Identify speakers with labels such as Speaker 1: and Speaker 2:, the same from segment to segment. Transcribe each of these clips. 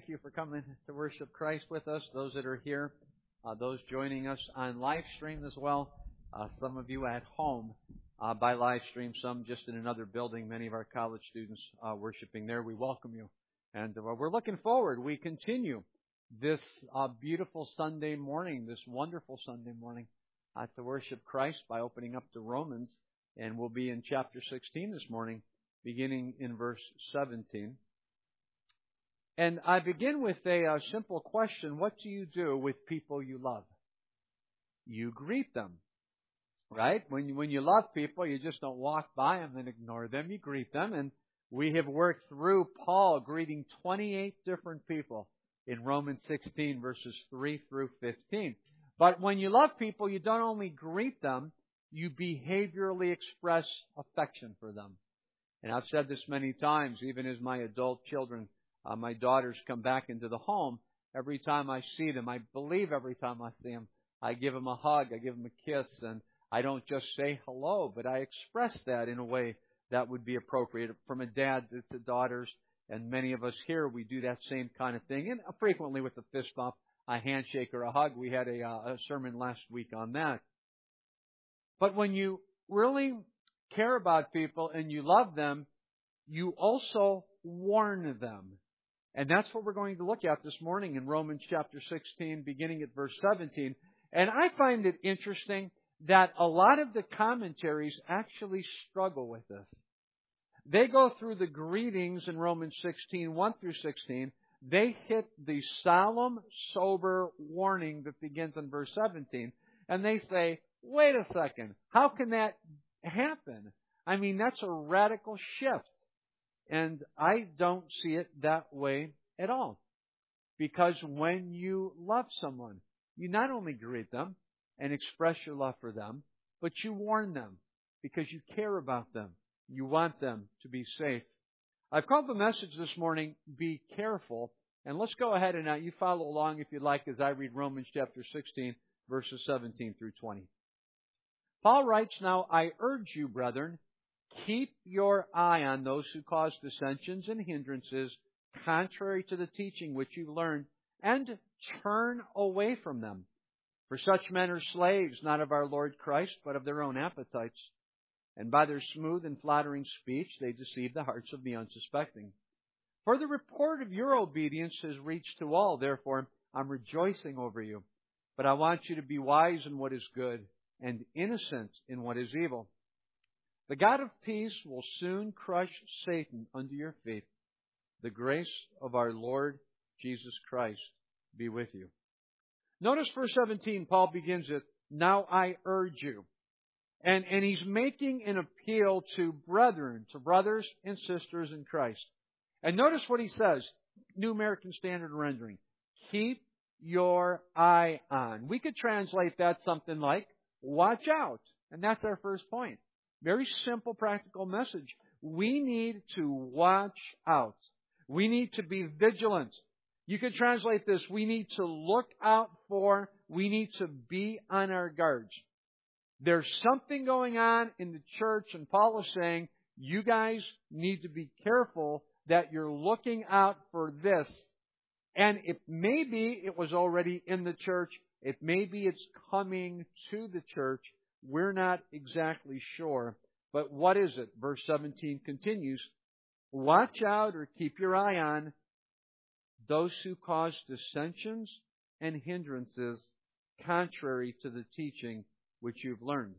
Speaker 1: thank you for coming to worship Christ with us. Those that are here, those joining us on live stream as well. Some of you at home by live stream, some just in another building. Many of our college students worshiping there. We welcome you. And we're looking forward. We continue this beautiful Sunday morning, this wonderful Sunday morning, to worship Christ by opening up to Romans. And we'll be in chapter 16 this morning, beginning in verse 17. And I begin with a simple question. What do you do with people you love? You greet them, right? When you love people, you just don't walk by them and ignore them. You greet them. And we have worked through Paul greeting 28 different people in Romans 16, verses 3 through 15. But when you love people, you don't only greet them, you behaviorally express affection for them. And I've said this many times, even as my adult children, my daughters come back into the home. Every time I see them, I believe every time I see them, I give them a hug, I give them a kiss, and I don't just say hello, but I express that in a way that would be appropriate from a dad to daughters. And many of us here, we do that same kind of thing, and frequently with a fist bump, a handshake, or a hug. We had a sermon last week on that. But when you really care about people and you love them, you also warn them. And that's what we're going to look at this morning in Romans chapter 16, beginning at verse 17. And I find it interesting that a lot of the commentaries actually struggle with this. They go through the greetings in Romans 16, 1 through 16. They hit the solemn, sober warning that begins in verse 17. And they say, wait a second, how can that happen? I mean, that's a radical shift. And I don't see it that way at all. Because when you love someone, you not only greet them and express your love for them, but you warn them because you care about them. You want them to be safe. I've called the message this morning, Be Careful. And let's go ahead and you follow along if you'd like as I read Romans chapter 16, verses 17 through 20. Paul writes, Now I urge you, brethren, keep your eye on those who cause dissensions and hindrances contrary to the teaching which you've learned, and turn away from them. For such men are slaves, not of our Lord Christ, but of their own appetites. And by their smooth and flattering speech, they deceive the hearts of the unsuspecting. For the report of your obedience has reached to all. Therefore, I'm rejoicing over you. But I want you to be wise in what is good and innocent in what is evil. The God of peace will soon crush Satan under your feet. The grace of our Lord Jesus Christ be with you. Notice verse 17, Paul begins it, Now I urge you. And he's making an appeal to brethren, to brothers and sisters in Christ. And notice what he says, New American Standard Rendering. Keep your eye on. We could translate that something like, watch out. And that's our first point. Very simple, practical message. We need to watch out. We need to be vigilant. You could translate this, we need to look out for, we need to be on our guards. There's something going on in the church, and Paul is saying, you guys need to be careful that you're looking out for this. And maybe it was already in the church. It maybe it's coming to the church. We're not exactly sure. But what is it? Verse 17 continues, Watch out or keep your eye on those who cause dissensions and hindrances contrary to the teaching which you've learned.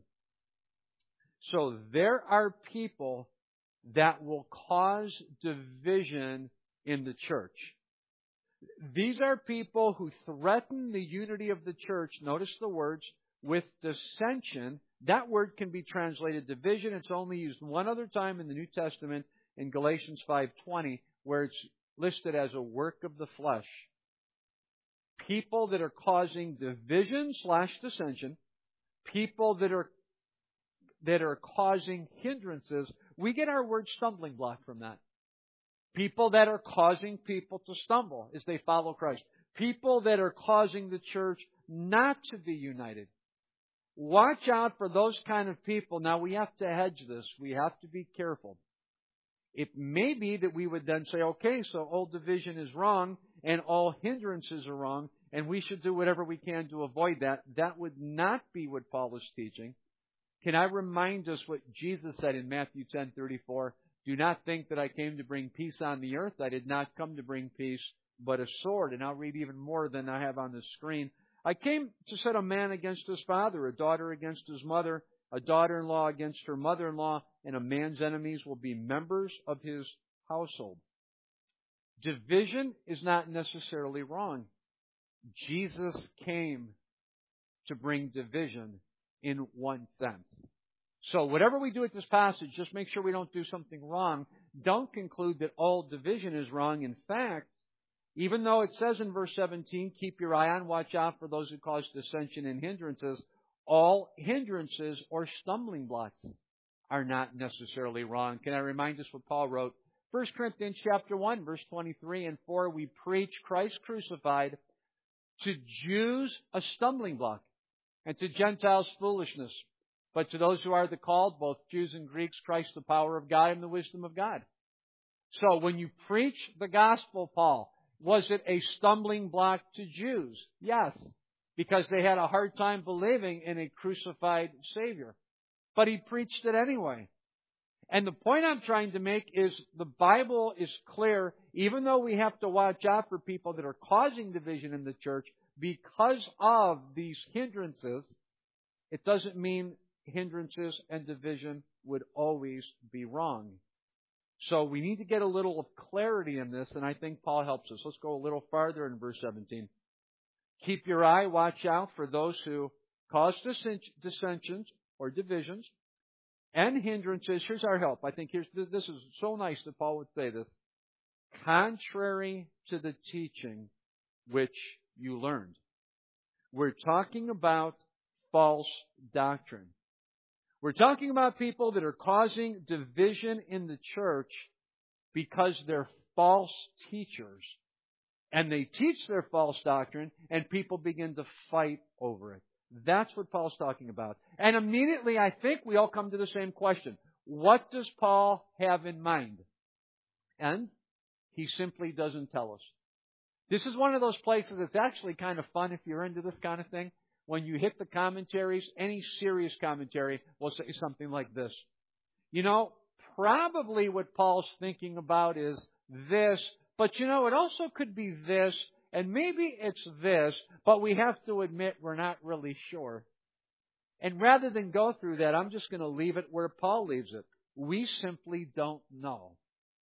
Speaker 1: So there are people that will cause division in the church. These are people who threaten the unity of the church. Notice the words, with dissension. That word can be translated division. It's only used one other time in the New Testament in Galatians 5:20, where it's listed as a work of the flesh. People that are causing division/dissension, people that are causing hindrances. We get our word stumbling block from that. People that are causing people to stumble as they follow Christ. People that are causing the church not to be united. Watch out for those kind of people. Now we have to hedge this. We have to be careful. It may be that we would then say, okay, so old division is wrong, and all hindrances are wrong, and we should do whatever we can to avoid that. That would not be what Paul is teaching. Can I remind us what Jesus said in Matthew 10:34? Do not think that I came to bring peace on the earth. I did not come to bring peace, but a sword. And I'll read even more than I have on the screen. I came to set a man against his father, a daughter against his mother, a daughter-in-law against her mother-in-law, and a man's enemies will be members of his household. Division is not necessarily wrong. Jesus came to bring division in one sense. So whatever we do at this passage, just make sure we don't do something wrong. Don't conclude that all division is wrong. In fact, even though it says in verse 17, keep your eye on, watch out for those who cause dissension and hindrances, all hindrances or stumbling blocks are not necessarily wrong. Can I remind us what Paul wrote? 1 Corinthians chapter 1, verse 23 and 4, we preach Christ crucified, to Jews a stumbling block, and to Gentiles foolishness. But to those who are the called, both Jews and Greeks, Christ the power of God and the wisdom of God. So when you preach the gospel, Paul, was it a stumbling block to Jews? Yes, because they had a hard time believing in a crucified Savior. But he preached it anyway. And the point I'm trying to make is the Bible is clear, even though we have to watch out for people that are causing division in the church because of these hindrances, it doesn't mean hindrances and division would always be wrong. So we need to get a little of clarity in this, and I think Paul helps us. Let's go a little farther in verse 17. Keep your eye, watch out for those who cause dissensions or divisions and hindrances. Here's our help. I think this is so nice that Paul would say this. Contrary to the teaching which you learned. We're talking about false doctrine. We're talking about people that are causing division in the church because they're false teachers. And they teach their false doctrine, and people begin to fight over it. That's what Paul's talking about. And immediately, I think we all come to the same question. What does Paul have in mind? And he simply doesn't tell us. This is one of those places that's actually kind of fun if you're into this kind of thing. When you hit the commentaries, any serious commentary will say something like this. You know, probably what Paul's thinking about is this, but you know, it also could be this, and maybe it's this, but we have to admit we're not really sure. And rather than go through that, I'm just going to leave it where Paul leaves it. We simply don't know.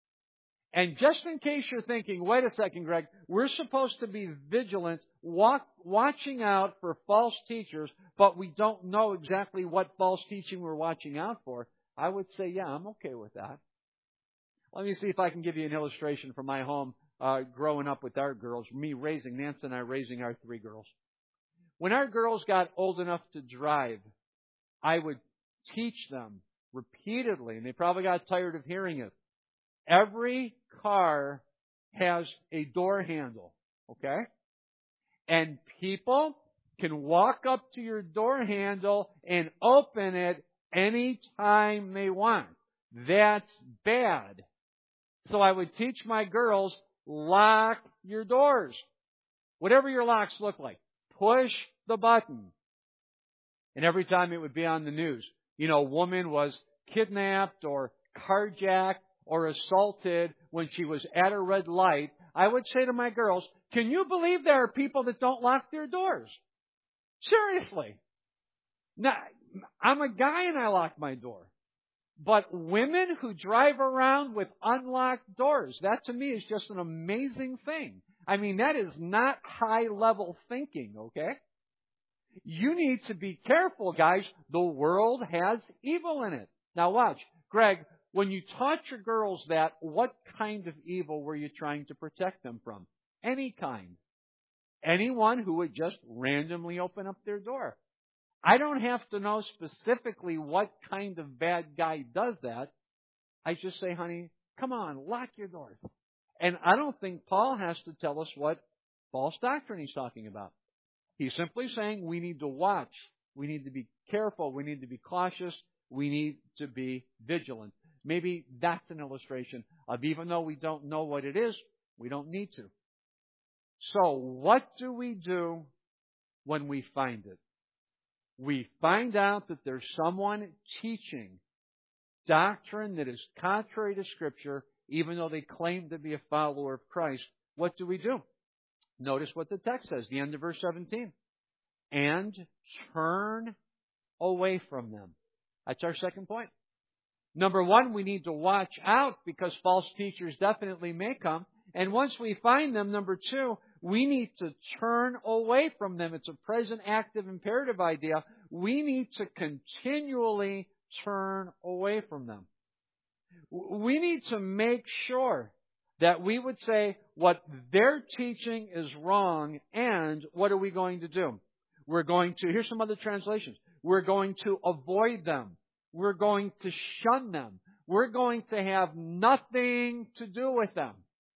Speaker 1: And just in case you're thinking, wait a second, Greg, we're supposed to be vigilant, watching out for false teachers, but we don't know exactly what false teaching we're watching out for. I would say, yeah, I'm okay with that. Let me see if I can give you an illustration from my home growing up with our girls, Nancy and I raising our 3 girls. When our girls got old enough to drive, I would teach them repeatedly, and they probably got tired of hearing it. Every car has a door handle, okay? And people can walk up to your door handle and open it anytime they want. That's bad. So I would teach my girls, lock your doors. Whatever your locks look like, push the button. And every time it would be on the news, you know, a woman was kidnapped or carjacked or assaulted when she was at a red light, I would say to my girls, can you believe there are people that don't lock their doors? Seriously. Now, I'm a guy and I lock my door. But women who drive around with unlocked doors, that to me is just an amazing thing. I mean, that is not high-level thinking, okay? You need to be careful, guys. The world has evil in it. Now watch. Greg, when you taught your girls that, what kind of evil were you trying to protect them from? Any kind. Anyone who would just randomly open up their door. I don't have to know specifically what kind of bad guy does that. I just say, honey, come on, lock your doors. And I don't think Paul has to tell us what false doctrine he's talking about. He's simply saying we need to watch. We need to be careful. We need to be cautious. We need to be vigilant. Maybe that's an illustration of even though we don't know what it is, we don't need to. So, what do we do when we find it? We find out that there's someone teaching doctrine that is contrary to Scripture, even though they claim to be a follower of Christ. What do? Notice what the text says, the end of verse 17. And turn away from them. That's our second point. Number one, we need to watch out because false teachers definitely may come. And once we find them, number two, we need to turn away from them. It's a present active imperative idea. We need to continually turn away from them. We need to make sure that we would say what they're teaching is wrong, and what are we going to do? We're going to, here's some other translations, we're going to avoid them. We're going to shun them. We're going to have nothing to do with them.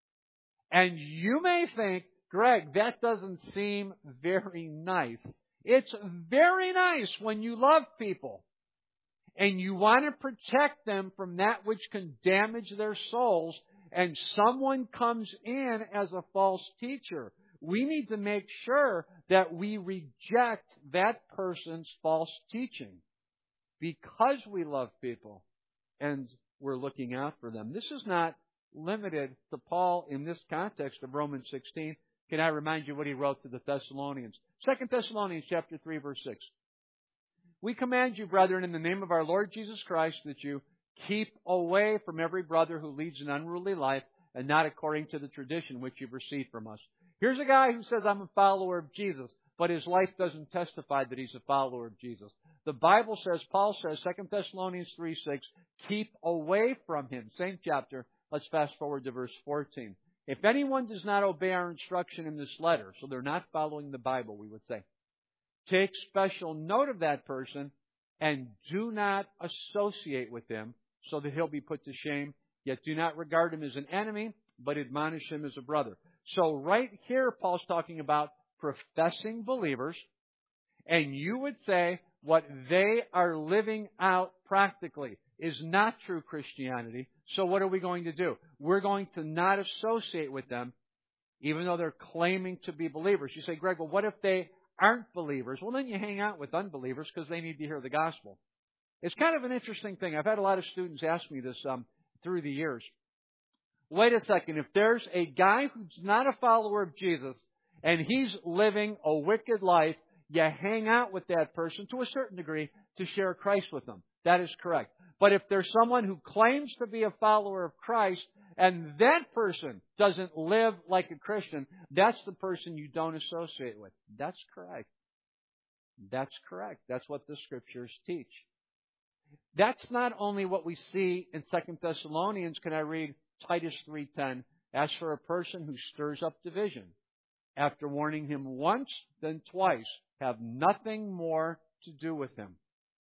Speaker 1: And you may think, Greg, that doesn't seem very nice. It's very nice when you love people and you want to protect them from that which can damage their souls, and someone comes in as a false teacher. We need to make sure that we reject that person's false teaching because we love people and we're looking out for them. This is not limited to Paul in this context of Romans 16. Can I remind you what he wrote to the Thessalonians? 2 Thessalonians chapter 3, verse 6. We command you, brethren, in the name of our Lord Jesus Christ, that you keep away from every brother who leads an unruly life and not according to the tradition which you've received from us. Here's a guy who says, I'm a follower of Jesus, but his life doesn't testify that he's a follower of Jesus. The Bible says, Paul says, 2 Thessalonians 3, 6, keep away from him. Same chapter. Let's fast forward to verse 14. If anyone does not obey our instruction in this letter, so they're not following the Bible, we would say, take special note of that person and do not associate with him so that he'll be put to shame. Yet do not regard him as an enemy, but admonish him as a brother. So right here, Paul's talking about professing believers, and you would say what they are living out practically is not true Christianity. So what are we going to do? We're going to not associate with them, even though they're claiming to be believers. You say, Greg, well, what if they aren't believers? Well, then you hang out with unbelievers because they need to hear the gospel. It's kind of an interesting thing. I've had a lot of students ask me this through the years. Wait a second. If there's a guy who's not a follower of Jesus and he's living a wicked life, you hang out with that person to a certain degree to share Christ with them. That is correct. But if there's someone who claims to be a follower of Christ and that person doesn't live like a Christian, that's the person you don't associate with. That's correct. That's correct. That's what the Scriptures teach. That's not only what we see in 2 Thessalonians. Can I read Titus 3:10? As for a person who stirs up division, after warning him once, then twice, have nothing more to do with him.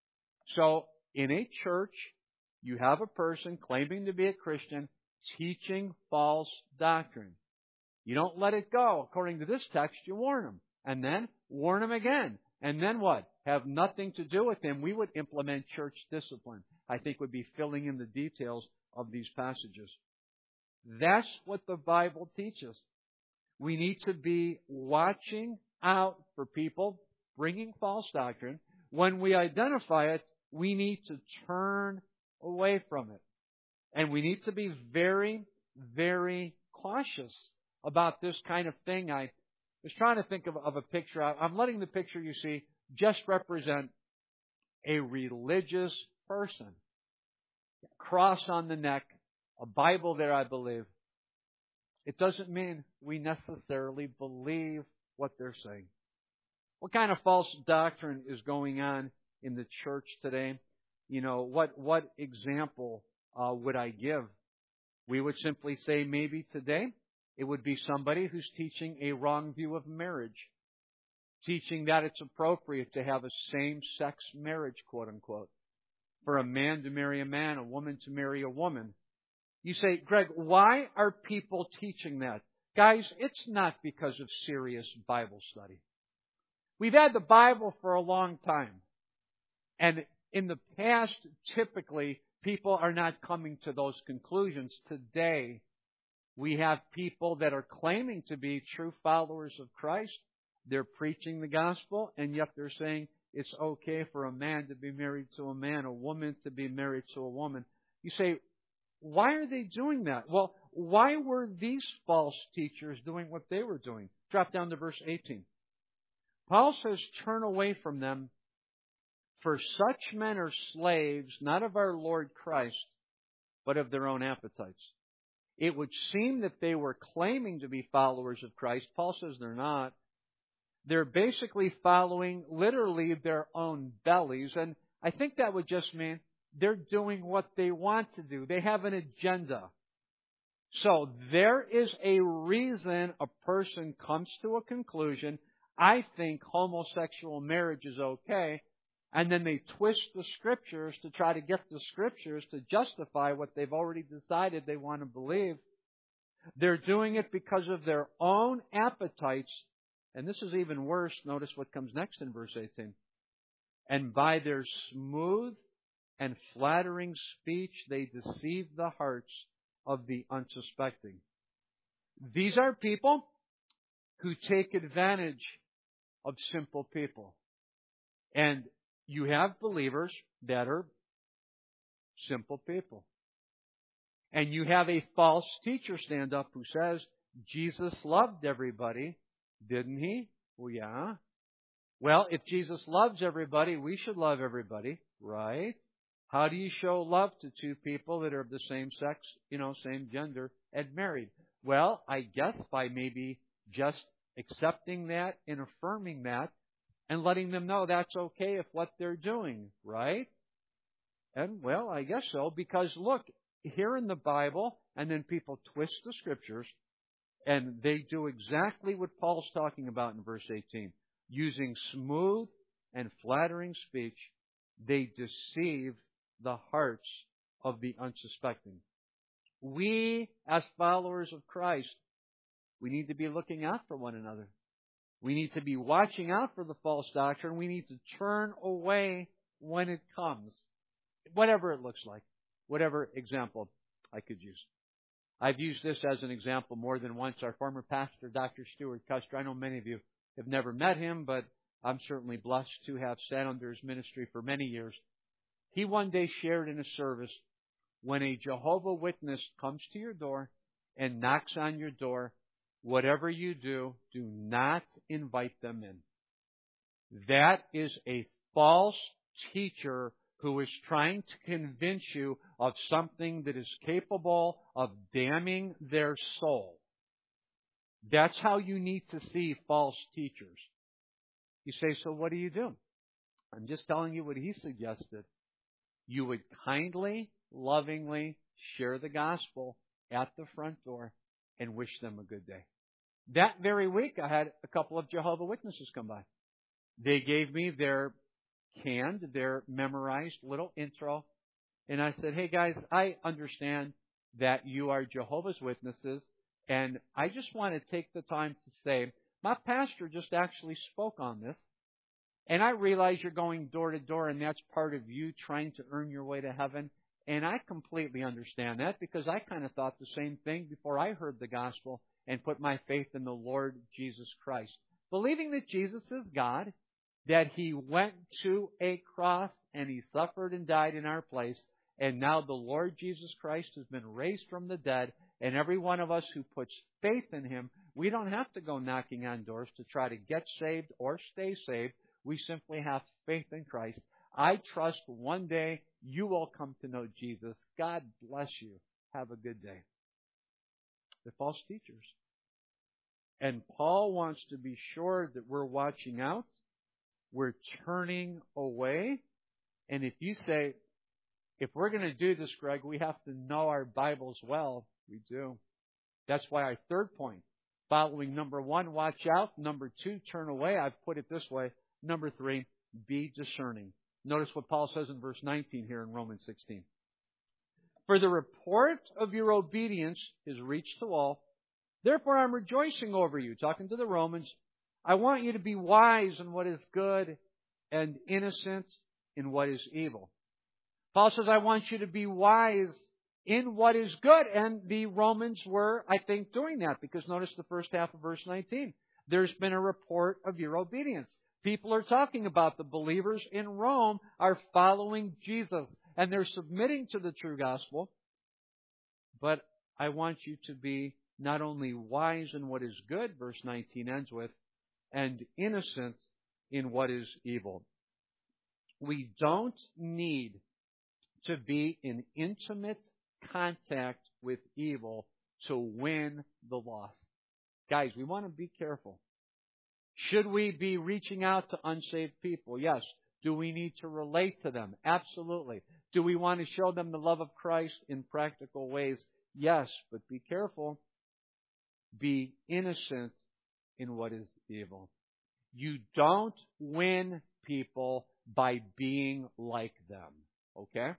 Speaker 1: So, in a church, you have a person claiming to be a Christian teaching false doctrine. You don't let it go. According to this text, you warn him. And then warn him again. And then what? Have nothing to do with him. We would implement church discipline. I think would be filling in the details of these passages. That's what the Bible teaches. We need to be watching out for people bringing false doctrine. When we identify it, we need to turn away from it. And we need to be very, very cautious about this kind of thing. I was trying to think of a picture. I'm letting the picture you see just represent a religious person. Cross on the neck, a Bible there, I believe. It doesn't mean we necessarily believe what they're saying. What kind of false doctrine is going on in the church today? You know, what example would I give? We would simply say maybe today it would be somebody who's teaching a wrong view of marriage, teaching that it's appropriate to have a same-sex marriage, quote unquote, for a man to marry a man, a woman to marry a woman. You say, Greg, why are people teaching that? Guys, it's not because of serious Bible study. We've had the Bible for a long time. And in the past, typically, people are not coming to those conclusions. Today, We have people that are claiming to be true followers of Christ. They're preaching the gospel, and yet they're saying it's okay for a man to be married to a man, a woman to be married to a woman. You say, why are they doing that? Well, why were these false teachers doing what they were doing? Drop down to verse 18. Paul says, turn away from them, for such men are slaves, not of our Lord Christ, but of their own appetites. It would seem that they were claiming to be followers of Christ. Paul says they're not. They're basically following literally their own bellies. And I think that would just mean they're doing what they want to do. They have an agenda. So there is a reason a person comes to a conclusion, I think homosexual marriage is okay, and then they twist the Scriptures to try to get the Scriptures to justify what they've already decided they want to believe. They're doing it because of their own appetites. And this is even worse. Notice what comes next in verse 18. And by their smooth and flattering speech, they deceive the hearts of the unsuspecting. These are people who take advantage of simple people. And you have believers that are simple people. And you have a false teacher stand up who says, Jesus loved everybody, didn't he? Well, yeah. Well, if Jesus loves everybody, we should love everybody, right? How do you show love to two people that are of the same sex, same gender, and married? Well, I guess by maybe just accepting that and affirming that and letting them know that's okay if what they're doing, right? And, well, I guess so, because look, here in the Bible, and then people twist the Scriptures, and they do exactly what Paul's talking about in verse 18. Using smooth and flattering speech, they deceive the hearts of the unsuspecting. We, as followers of Christ, we need to be looking out for one another. We need to be watching out for the false doctrine. We need to turn away when it comes, whatever it looks like, whatever example I could use. I've used this as an example more than once. Our former pastor, Dr. Stuart Custer, I know many of you have never met him, but I'm certainly blessed to have sat under his ministry for many years. He one day shared in a service, when a Jehovah's Witness comes to your door and knocks on your door, whatever you do, do not invite them in. That is a false teacher who is trying to convince you of something that is capable of damning their soul. That's how you need to see false teachers. You say, so what do you do? I'm just telling you what he suggested. You would kindly, lovingly share the gospel at the front door and wish them a good day. That very week, I had a couple of Jehovah's Witnesses come by. They gave me their memorized little intro. And I said, hey guys, I understand that you are Jehovah's Witnesses, and I just want to take the time to say, my pastor just actually spoke on this, and I realize you're going door to door, and that's part of you trying to earn your way to heaven. And I completely understand that, because I kind of thought the same thing before I heard the gospel and put my faith in the Lord Jesus Christ. Believing that Jesus is God, that He went to a cross and He suffered and died in our place, and now the Lord Jesus Christ has been raised from the dead, and every one of us who puts faith in Him, we don't have to go knocking on doors to try to get saved or stay saved. We simply have faith in Christ. I trust one day you will come to know Jesus. God bless you. Have a good day. They're false teachers. And Paul wants to be sure that we're watching out. We're turning away. And if you say, if we're going to do this, Greg, we have to know our Bibles well. We do. That's why our third point, following number 1, watch out. Number 2, turn away. I've put it this way. Number 3, be discerning. Notice what Paul says in verse 19 here in Romans 16. For the report of your obedience is reached to all. Therefore I'm rejoicing over you. Talking to the Romans. I want you to be wise in what is good and innocent in what is evil. Paul says, I want you to be wise in what is good. And the Romans were, I think, doing that, because notice the first half of verse 19. There's been a report of your obedience. People are talking about the believers in Rome are following Jesus, and they're submitting to the true gospel. But I want you to be not only wise in what is good, verse 19 ends with, and innocent in what is evil. We don't need to be in intimate contact with evil to win the lost. Guys, we want to be careful. Should we be reaching out to unsaved people? Yes. Do we need to relate to them? Absolutely. Do we want to show them the love of Christ in practical ways? Yes, but be careful. Be innocent in what is evil. You don't win people by being like them. Okay?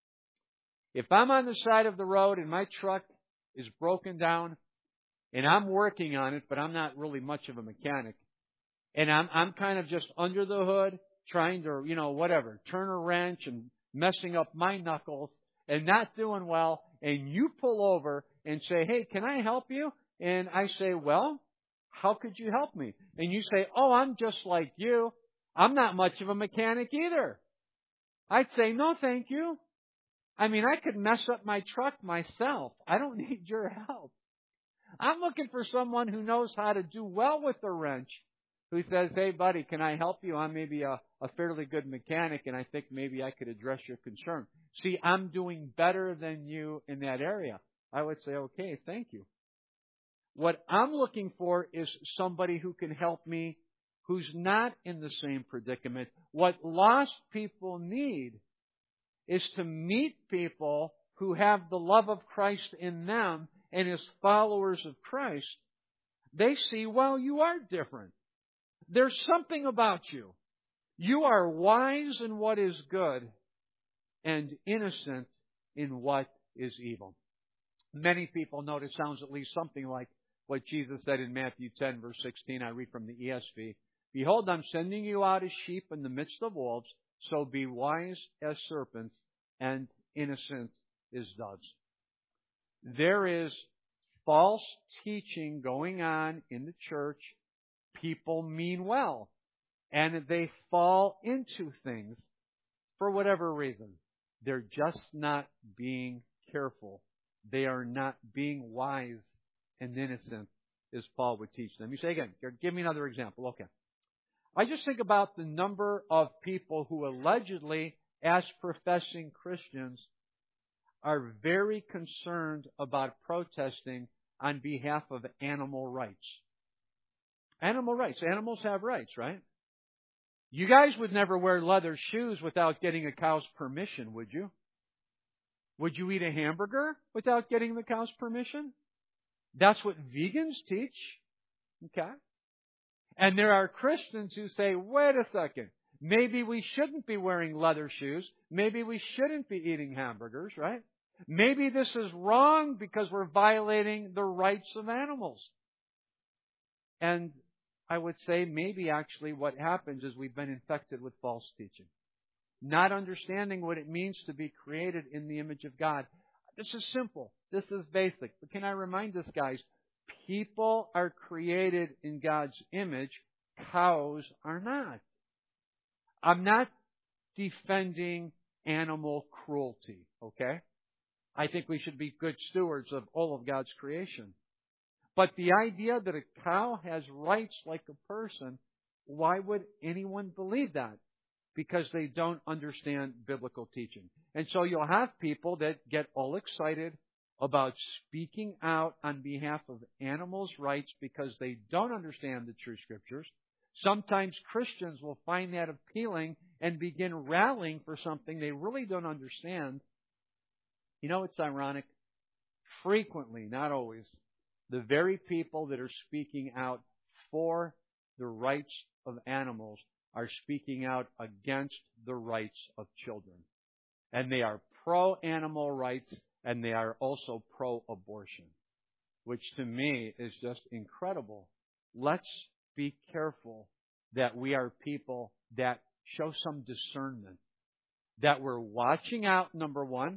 Speaker 1: If I'm on the side of the road and my truck is broken down and I'm working on it, but I'm not really much of a mechanic, and I'm kind of just under the hood trying to, whatever, turn a wrench and messing up my knuckles and not doing well, and you pull over and say, hey, can I help you? And I say, well, how could you help me? And you say, oh, I'm just like you. I'm not much of a mechanic either. I'd say, no, thank you. I mean, I could mess up my truck myself. I don't need your help. I'm looking for someone who knows how to do well with the wrench, who says, hey, buddy, can I help you? I'm maybe a fairly good mechanic, and I think maybe I could address your concern. See, I'm doing better than you in that area. I would say, okay, thank you. What I'm looking for is somebody who can help me who's not in the same predicament. What lost people need is to meet people who have the love of Christ in them, and as followers of Christ, they see, well, you are different. There's something about you. You are wise in what is good and innocent in what is evil. Many people know it sounds at least something like what Jesus said in Matthew 10, verse 16. I read from the ESV. Behold, I'm sending you out as sheep in the midst of wolves, so be wise as serpents and innocent as doves. There is false teaching going on in the church. People mean well, and they fall into things for whatever reason. They're just not being careful. They are not being wise and innocent, as Paul would teach them. You say again, give me another example. Okay. I just think about the number of people who allegedly, as professing Christians, are very concerned about protesting on behalf of animal rights. Animal rights. Animals have rights, right? You guys would never wear leather shoes without getting a cow's permission, would you? Would you eat a hamburger without getting the cow's permission? That's what vegans teach. Okay? And there are Christians who say, wait a second, maybe we shouldn't be wearing leather shoes. Maybe we shouldn't be eating hamburgers, right? Maybe this is wrong because we're violating the rights of animals. And I would say maybe actually what happens is we've been infected with false teaching. Not understanding what it means to be created in the image of God. This is simple. This is basic. But can I remind us, guys, people are created in God's image. Cows are not. I'm not defending animal cruelty, okay? I think we should be good stewards of all of God's creation. But the idea that a cow has rights like a person, why would anyone believe that? Because they don't understand biblical teaching. And so you'll have people that get all excited about speaking out on behalf of animals' rights because they don't understand the true Scriptures. Sometimes Christians will find that appealing and begin rallying for something they really don't understand. You know, it's ironic. Frequently, not always, the very people that are speaking out for the rights of animals are speaking out against the rights of children. And they are pro-animal rights, and they are also pro-abortion, which to me is just incredible. Let's be careful that we are people that show some discernment, that we're watching out, number one,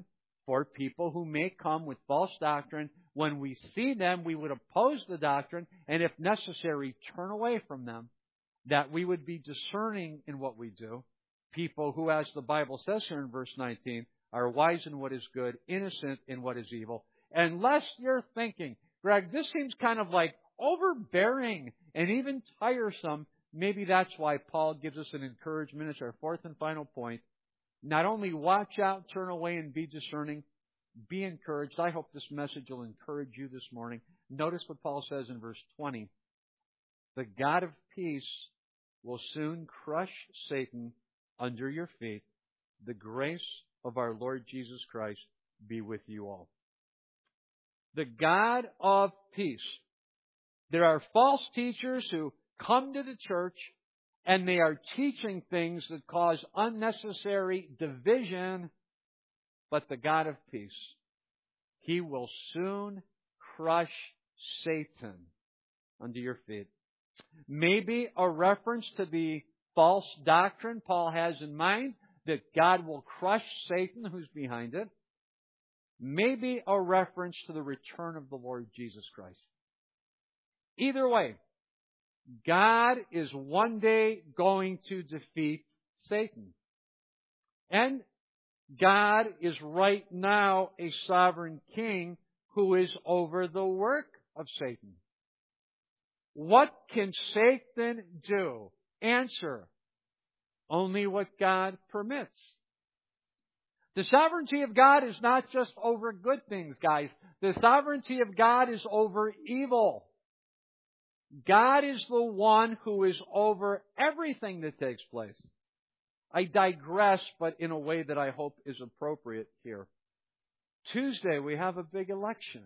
Speaker 1: for people who may come with false doctrine. When we see them, we would oppose the doctrine, and if necessary, turn away from them, that we would be discerning in what we do. People who, as the Bible says here in verse 19, are wise in what is good, innocent in what is evil. Unless you're thinking, Greg, this seems kind of like overbearing and even tiresome, maybe that's why Paul gives us an encouragement. It's our fourth and final point. Not only watch out, turn away, and be discerning, be encouraged. I hope this message will encourage you this morning. Notice what Paul says in verse 20. The God of peace will soon crush Satan under your feet. The grace of our Lord Jesus Christ be with you all. The God of peace. There are false teachers who come to the church and they are teaching things that cause unnecessary division. But the God of peace, He will soon crush Satan under your feet. Maybe a reference to the false doctrine Paul has in mind, that God will crush Satan who's behind it. Maybe a reference to the return of the Lord Jesus Christ. Either way, God is one day going to defeat Satan. And God is right now a sovereign king who is over the work of Satan. What can Satan do? Answer: only what God permits. The sovereignty of God is not just over good things, guys. The sovereignty of God is over evil. God is the one who is over everything that takes place. I digress, but in a way that I hope is appropriate here. Tuesday, we have a big election.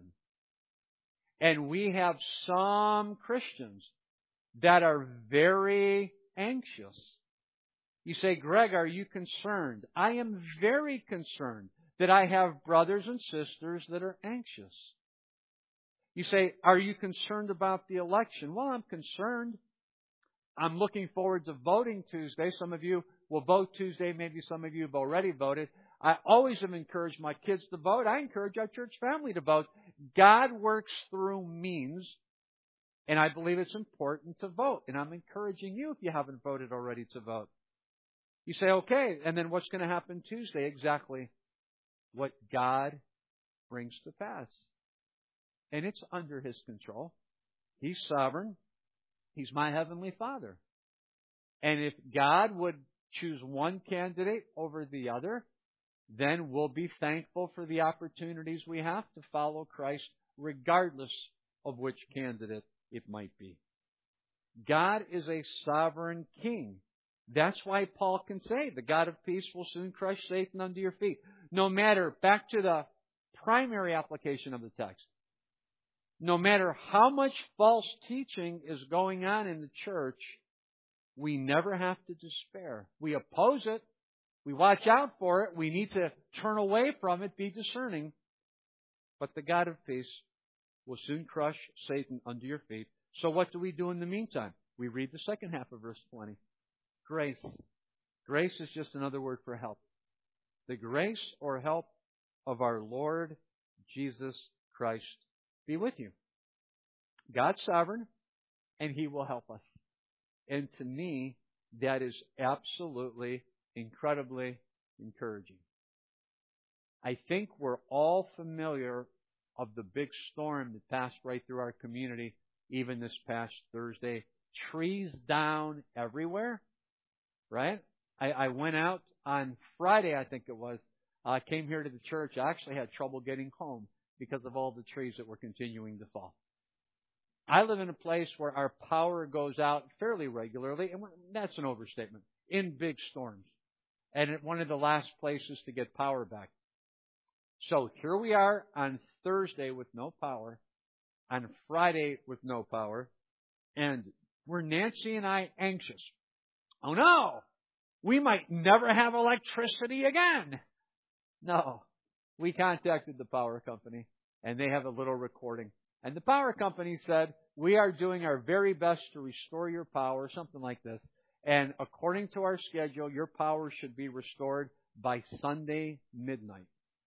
Speaker 1: And we have some Christians that are very anxious. You say, Greg, are you concerned? I am very concerned that I have brothers and sisters that are anxious. You say, are you concerned about the election? Well, I'm concerned. I'm looking forward to voting Tuesday. Some of you will vote Tuesday. Maybe some of you have already voted. I always have encouraged my kids to vote. I encourage our church family to vote. God works through means, and I believe it's important to vote. And I'm encouraging you, if you haven't voted already, to vote. You say, okay, and then what's going to happen Tuesday? Exactly what God brings to pass. And it's under His control. He's sovereign. He's my Heavenly Father. And if God would choose one candidate over the other, then we'll be thankful for the opportunities we have to follow Christ, regardless of which candidate it might be. God is a sovereign king. That's why Paul can say, the God of peace will soon crush Satan under your feet. No matter, back to the primary application of the text, no matter how much false teaching is going on in the church, we never have to despair. We oppose it. We watch out for it. We need to turn away from it, be discerning. But the God of peace will soon crush Satan under your feet. So what do we do in the meantime? We read the second half of verse 20. Grace. Grace is just another word for help. The grace or help of our Lord Jesus Christ be with you. God's sovereign, and He will help us. And to me, that is absolutely, incredibly encouraging. I think we're all familiar of the big storm that passed right through our community, even this past Thursday. Trees down everywhere, right? I went out on Friday, I think it was. I came here to the church. I actually had trouble getting home because of all the trees that were continuing to fall. I live in a place where our power goes out fairly regularly, and that's an overstatement, in big storms. And at one of the last places to get power back. So here we are on Thursday with no power, on Friday with no power, and were Nancy and I anxious? Oh no! We might never have electricity again! No. We contacted the power company, and they have a little recording. And the power company said, we are doing our very best to restore your power, something like this. And according to our schedule, your power should be restored by Sunday midnight.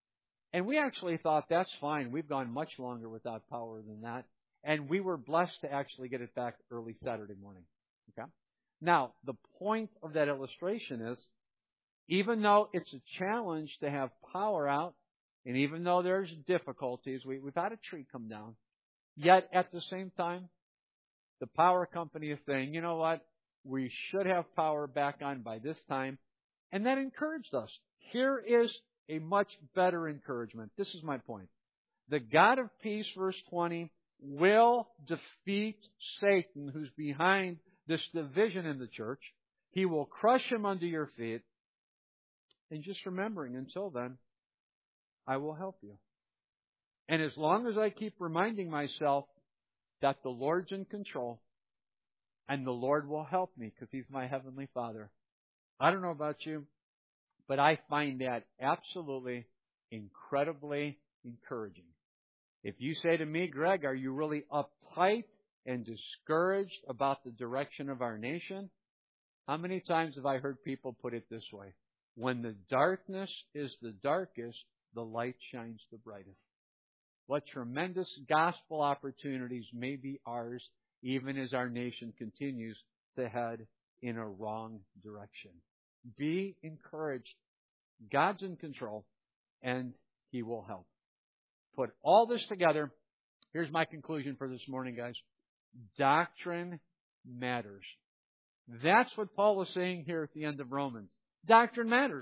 Speaker 1: And we actually thought, that's fine. We've gone much longer without power than that. And we were blessed to actually get it back early Saturday morning. Okay? Now, the point of that illustration is, even though it's a challenge to have power out, and even though there's difficulties, we've had a tree come down, yet at the same time, the power company is saying, you know what, we should have power back on by this time. And that encouraged us. Here is a much better encouragement. This is my point. The God of peace, verse 20, will defeat Satan, who's behind this division in the church. He will crush him under your feet. And just remembering, until then, I will help you. And as long as I keep reminding myself that the Lord's in control, and the Lord will help me because He's my Heavenly Father. I don't know about you, but I find that absolutely incredibly encouraging. If you say to me, Greg, are you really uptight and discouraged about the direction of our nation? How many times have I heard people put it this way? When the darkness is the darkest, the light shines the brightest. What tremendous gospel opportunities may be ours, even as our nation continues to head in a wrong direction. Be encouraged. God's in control, and He will help. Put all this together. Here's my conclusion for this morning, guys. Doctrine matters. That's what Paul is saying here at the end of Romans. Doctrine matters.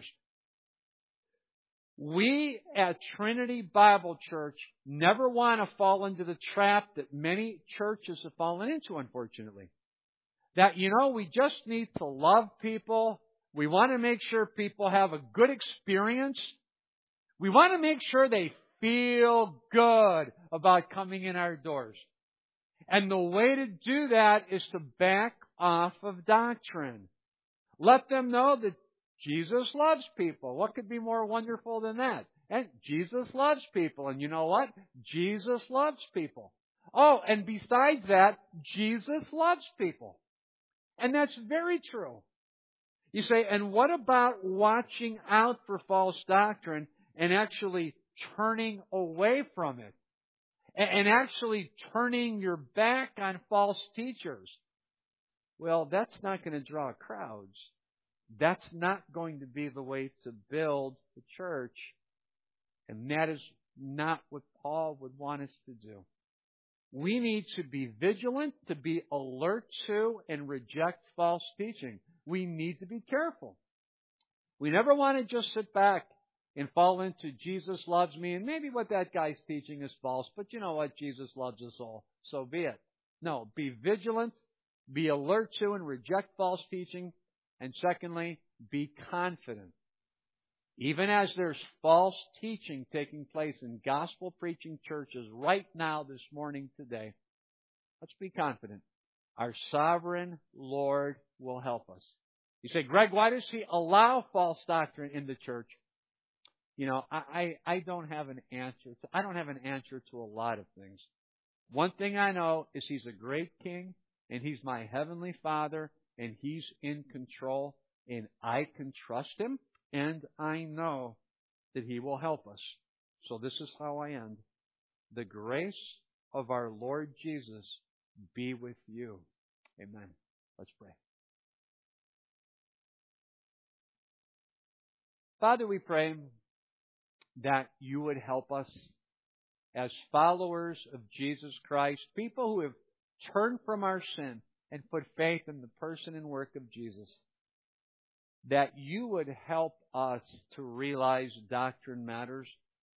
Speaker 1: We at Trinity Bible Church never want to fall into the trap that many churches have fallen into, unfortunately. That, we just need to love people. We want to make sure people have a good experience. We want to make sure they feel good about coming in our doors. And the way to do that is to back off of doctrine. Let them know that Jesus loves people. What could be more wonderful than that? And Jesus loves people. And you know what? Jesus loves people. Oh, and besides that, Jesus loves people. And that's very true. You say, and what about watching out for false doctrine and actually turning away from it? And actually turning your back on false teachers? Well, that's not going to draw crowds. That's not going to be the way to build the church. And that is not what Paul would want us to do. We need to be vigilant, to be alert to, and reject false teaching. We need to be careful. We never want to just sit back and fall into Jesus loves me, and maybe what that guy's teaching is false, but you know what? Jesus loves us all. So be it. No, be vigilant, be alert to, and reject false teaching. And secondly, be confident. Even as there's false teaching taking place in gospel preaching churches right now, this morning, today, let's be confident. Our sovereign Lord will help us. You say, Greg, why does He allow false doctrine in the church? I don't have an answer. I don't have an answer to a lot of things. One thing I know is He's a great King, and He's my Heavenly Father, and He's in control, and I can trust Him, and I know that He will help us. So this is how I end. The grace of our Lord Jesus be with you. Amen. Let's pray. Father, we pray that You would help us as followers of Jesus Christ, people who have turned from our sin and put faith in the person and work of Jesus, that You would help us to realize doctrine matters,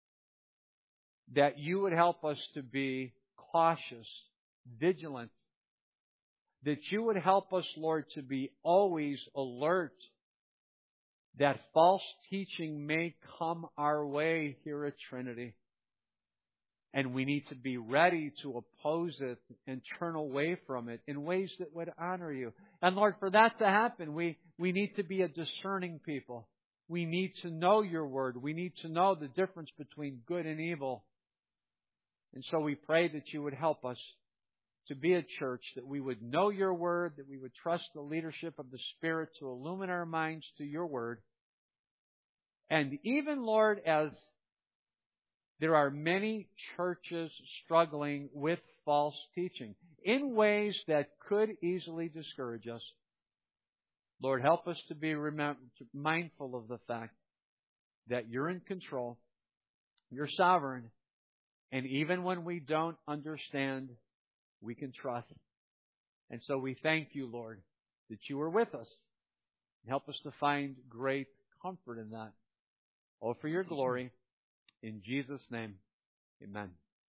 Speaker 1: that You would help us to be cautious, vigilant, that You would help us, Lord, to be always alert, that false teaching may come our way here at Trinity. And we need to be ready to oppose it and turn away from it in ways that would honor You. And Lord, for that to happen, we need to be a discerning people. We need to know Your Word. We need to know the difference between good and evil. And so we pray that You would help us to be a church, that we would know Your Word, that we would trust the leadership of the Spirit to illumine our minds to Your Word. And even, Lord, as there are many churches struggling with false teaching in ways that could easily discourage us. Lord, help us to be mindful of the fact that You're in control, You're sovereign, and even when we don't understand, we can trust. And so we thank You, Lord, that You are with us. Help us to find great comfort in that. Oh, for Your glory. In Jesus' name, amen.